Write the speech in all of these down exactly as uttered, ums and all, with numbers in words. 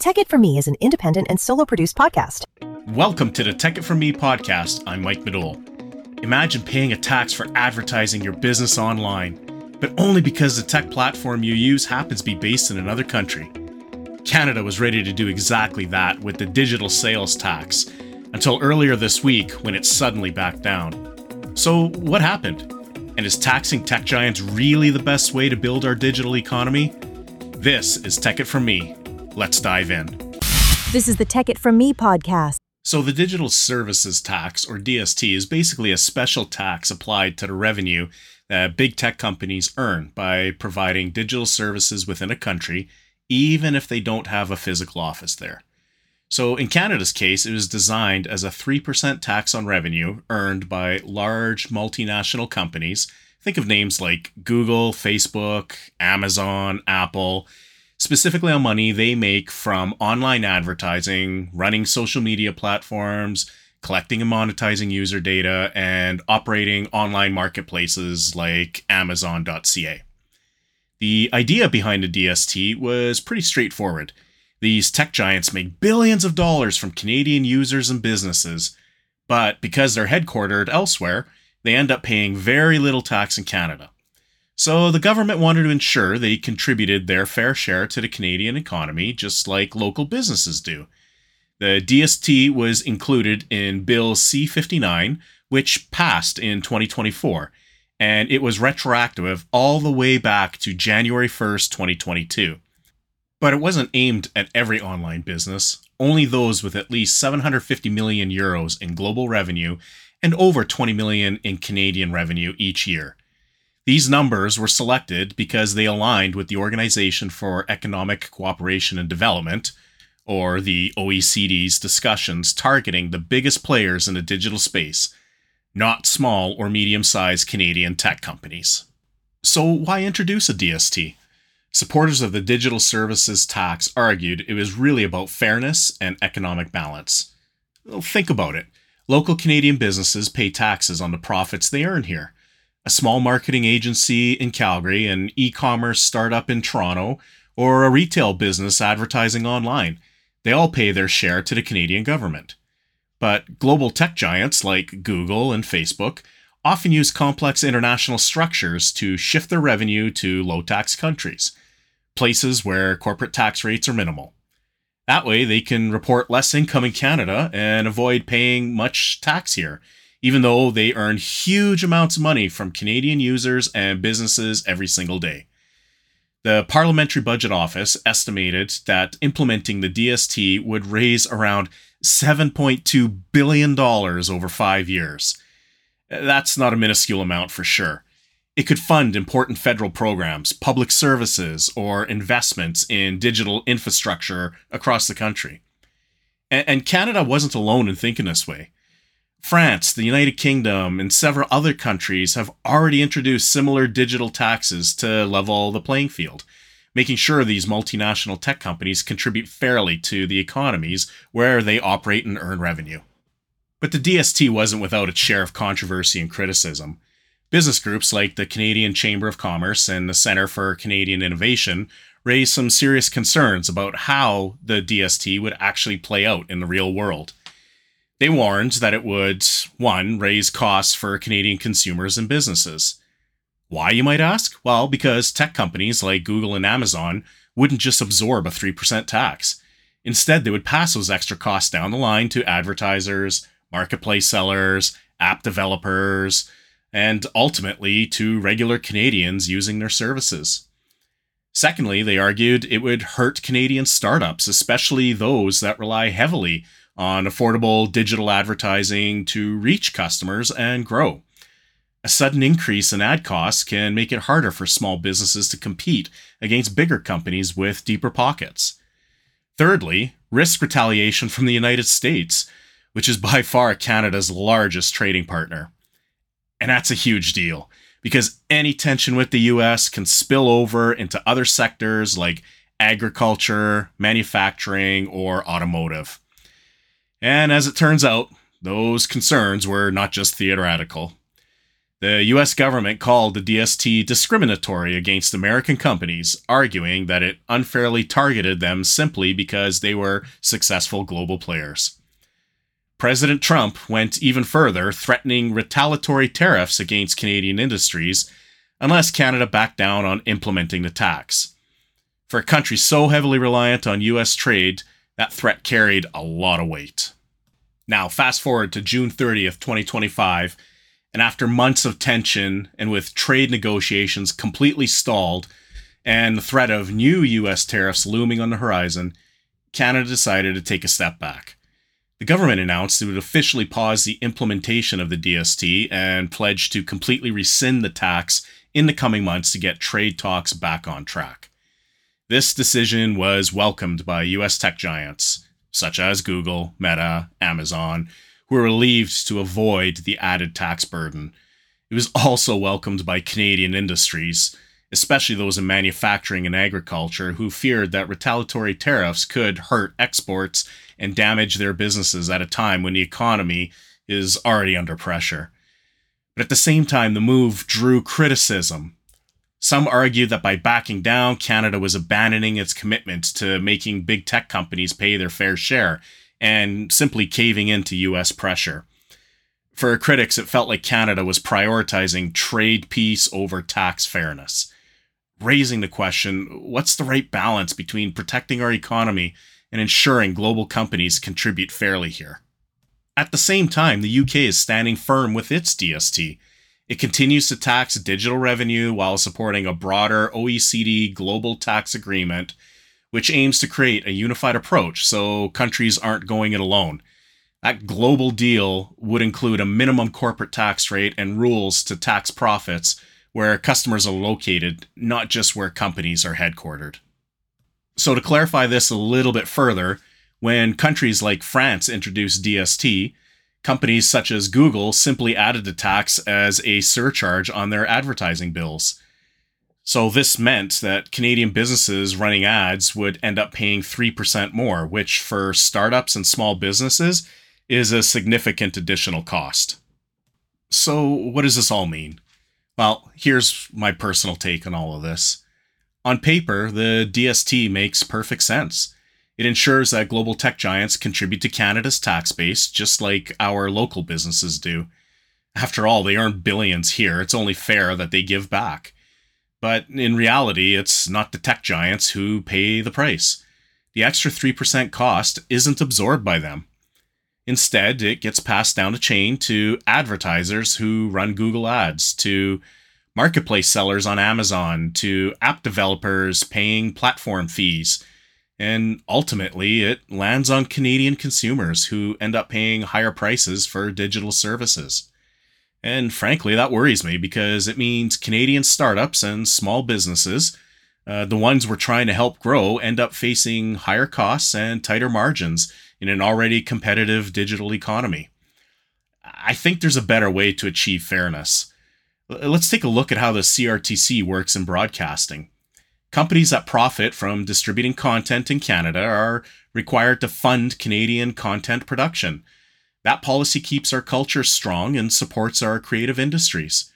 Tech It For Me is an independent and solo-produced podcast. Welcome to the Tech It For Me podcast. I'm Mike Madole. Imagine paying a tax for advertising your business online, but only because the tech platform you use happens to be based in another country. Canada was ready to do exactly that with the digital sales tax, until earlier this week when it suddenly backed down. So what happened? And is taxing tech giants really the best way to build our digital economy? This is Tech It For Me. Let's dive in. This is the Tech It For Me podcast. So the Digital Services Tax, or D S T, is basically a special tax applied to the revenue that big tech companies earn by providing digital services within a country, even if they don't have a physical office there. So in Canada's case, it was designed as a three percent tax on revenue earned by large multinational companies. Think of names like Google, Facebook, Amazon, Apple, specifically on money they make from online advertising, running social media platforms, collecting and monetizing user data, and operating online marketplaces like Amazon dot C A. The idea behind the D S T was pretty straightforward. These tech giants make billions of dollars from Canadian users and businesses, but because they're headquartered elsewhere, they end up paying very little tax in Canada. So the government wanted to ensure they contributed their fair share to the Canadian economy, just like local businesses do. The D S T was included in Bill C fifty-nine, which passed in twenty twenty-four, and it was retroactive all the way back to January first, twenty twenty-two. But it wasn't aimed at every online business, only those with at least seven hundred fifty million euros in global revenue and over twenty million in Canadian revenue each year. These numbers were selected because they aligned with the Organization for Economic Cooperation and Development, or the O E C D's discussions targeting the biggest players in the digital space, not small or medium-sized Canadian tech companies. So why introduce a D S T? Supporters of the digital services tax argued it was really about fairness and economic balance. Well, think about it. Local Canadian businesses pay taxes on the profits they earn here. A small marketing agency in Calgary, an e-commerce startup in Toronto, or a retail business advertising online, they all pay their share to the Canadian government. But global tech giants like Google and Facebook often use complex international structures to shift their revenue to low-tax countries, places where corporate tax rates are minimal. That way, they can report less income in Canada and avoid paying much tax here, even though they earn huge amounts of money from Canadian users and businesses every single day. The Parliamentary Budget Office estimated that implementing the D S T would raise around seven point two billion dollars over five years. That's not a minuscule amount for sure. It could fund important federal programs, public services, or investments in digital infrastructure across the country. And Canada wasn't alone in thinking this way. France, the United Kingdom, and several other countries have already introduced similar digital taxes to level the playing field, making sure these multinational tech companies contribute fairly to the economies where they operate and earn revenue. But the D S T wasn't without its share of controversy and criticism. Business groups like the Canadian Chamber of Commerce and the Centre for Canadian Innovation raised some serious concerns about how the D S T would actually play out in the real world. They warned that it would, one, raise costs for Canadian consumers and businesses. Why, you might ask? Well, because tech companies like Google and Amazon wouldn't just absorb a three percent tax. Instead, they would pass those extra costs down the line to advertisers, marketplace sellers, app developers, and ultimately to regular Canadians using their services. Secondly, they argued it would hurt Canadian startups, especially those that rely heavily on affordable digital advertising to reach customers and grow. A sudden increase in ad costs can make it harder for small businesses to compete against bigger companies with deeper pockets. Thirdly, risk retaliation from the United States, which is by far Canada's largest trading partner. And that's a huge deal, because any tension with the U S can spill over into other sectors like agriculture, manufacturing, or automotive. And as it turns out, those concerns were not just theoretical. The U S government called the D S T discriminatory against American companies, arguing that it unfairly targeted them simply because they were successful global players. President Trump went even further, threatening retaliatory tariffs against Canadian industries unless Canada backed down on implementing the tax. For a country so heavily reliant on U S trade, that threat carried a lot of weight. Now, fast forward to June thirtieth, twenty twenty-five, and after months of tension and with trade negotiations completely stalled and the threat of new U S tariffs looming on the horizon, Canada decided to take a step back. The government announced it would officially pause the implementation of the D S T and pledged to completely rescind the tax in the coming months to get trade talks back on track. This decision was welcomed by U S tech giants, such as Google, Meta, Amazon, who were relieved to avoid the added tax burden. It was also welcomed by Canadian industries, especially those in manufacturing and agriculture, who feared that retaliatory tariffs could hurt exports and damage their businesses at a time when the economy is already under pressure. But at the same time, the move drew criticism. Some argued that by backing down, Canada was abandoning its commitment to making big tech companies pay their fair share and simply caving into U S pressure. For critics, it felt like Canada was prioritizing trade peace over tax fairness, raising the question, what's the right balance between protecting our economy and ensuring global companies contribute fairly here? At the same time, the U K is standing firm with its D S T. It continues to tax digital revenue while supporting a broader O E C D global tax agreement, which aims to create a unified approach so countries aren't going it alone. That global deal would include a minimum corporate tax rate and rules to tax profits where customers are located, not just where companies are headquartered. So to clarify this a little bit further, when countries like France introduced D S T, companies such as Google simply added the tax as a surcharge on their advertising bills. So this meant that Canadian businesses running ads would end up paying three percent more, which for startups and small businesses is a significant additional cost. So what does this all mean? Well, here's my personal take on all of this. On paper, the D S T makes perfect sense. It ensures that global tech giants contribute to Canada's tax base, just like our local businesses do. After all, they earn billions here. It's only fair that they give back. But in reality, it's not the tech giants who pay the price. The extra three percent cost isn't absorbed by them. Instead, it gets passed down the chain to advertisers who run Google Ads, to marketplace sellers on Amazon, to app developers paying platform fees. And ultimately, it lands on Canadian consumers who end up paying higher prices for digital services. And frankly, that worries me because it means Canadian startups and small businesses, uh, the ones we're trying to help grow, end up facing higher costs and tighter margins in an already competitive digital economy. I think there's a better way to achieve fairness. Let's take a look at how the C R T C works in broadcasting. Companies that profit from distributing content in Canada are required to fund Canadian content production. That policy keeps our culture strong and supports our creative industries.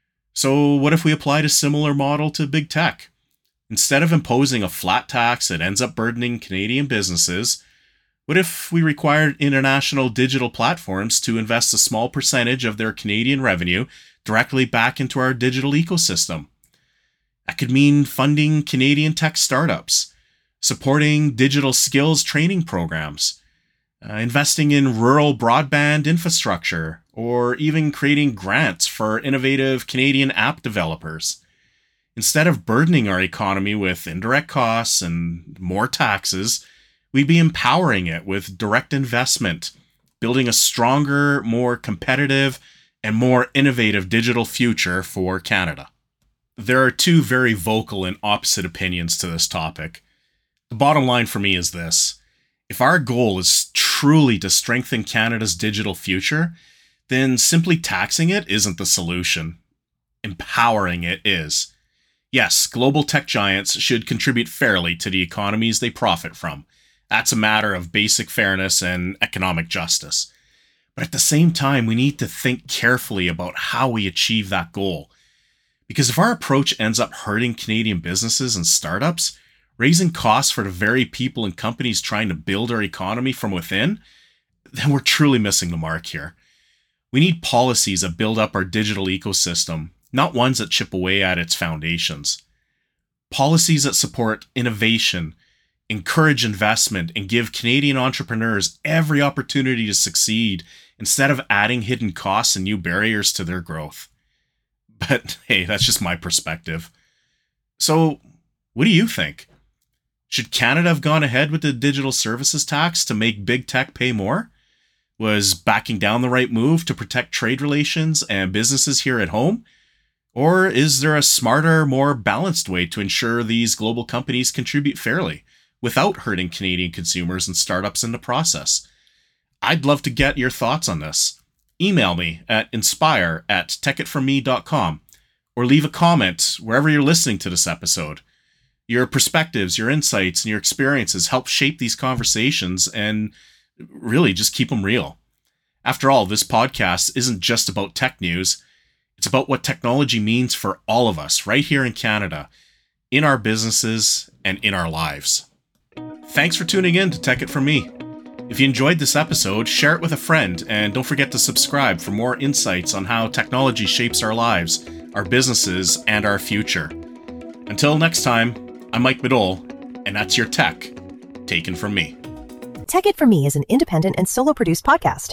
So what if we applied a similar model to big tech? Instead of imposing a flat tax that ends up burdening Canadian businesses, what if we required international digital platforms to invest a small percentage of their Canadian revenue directly back into our digital ecosystem? That could mean funding Canadian tech startups, supporting digital skills training programs, uh, investing in rural broadband infrastructure, or even creating grants for innovative Canadian app developers. Instead of burdening our economy with indirect costs and more taxes, we'd be empowering it with direct investment, building a stronger, more competitive, and more innovative digital future for Canada. There are two very vocal and opposite opinions to this topic. The bottom line for me is this. If our goal is truly to strengthen Canada's digital future, then simply taxing it isn't the solution. Empowering it is. Yes, global tech giants should contribute fairly to the economies they profit from. That's a matter of basic fairness and economic justice. But at the same time, we need to think carefully about how we achieve that goal. Because if our approach ends up hurting Canadian businesses and startups, raising costs for the very people and companies trying to build our economy from within, then we're truly missing the mark here. We need policies that build up our digital ecosystem, not ones that chip away at its foundations. Policies that support innovation, encourage investment, and give Canadian entrepreneurs every opportunity to succeed instead of adding hidden costs and new barriers to their growth. But hey, that's just my perspective. So, what do you think? Should Canada have gone ahead with the digital services tax to make big tech pay more? Was backing down the right move to protect trade relations and businesses here at home? Or is there a smarter, more balanced way to ensure these global companies contribute fairly without hurting Canadian consumers and startups in the process? I'd love to get your thoughts on this. Email me at inspire at tech it from me dot com or leave a comment wherever you're listening to this episode. Your perspectives, your insights, and your experiences help shape these conversations and really just keep them real. After all, this podcast isn't just about tech news. It's about what technology means for all of us right here in Canada, in our businesses, and in our lives. Thanks for tuning in to Tech It From Me. If you enjoyed this episode, share it with a friend, and don't forget to subscribe for more insights on how technology shapes our lives, our businesses, and our future. Until next time, I'm Mike Bedole, and that's your tech taken from me. Tech It From Me is an independent and solo produced podcast.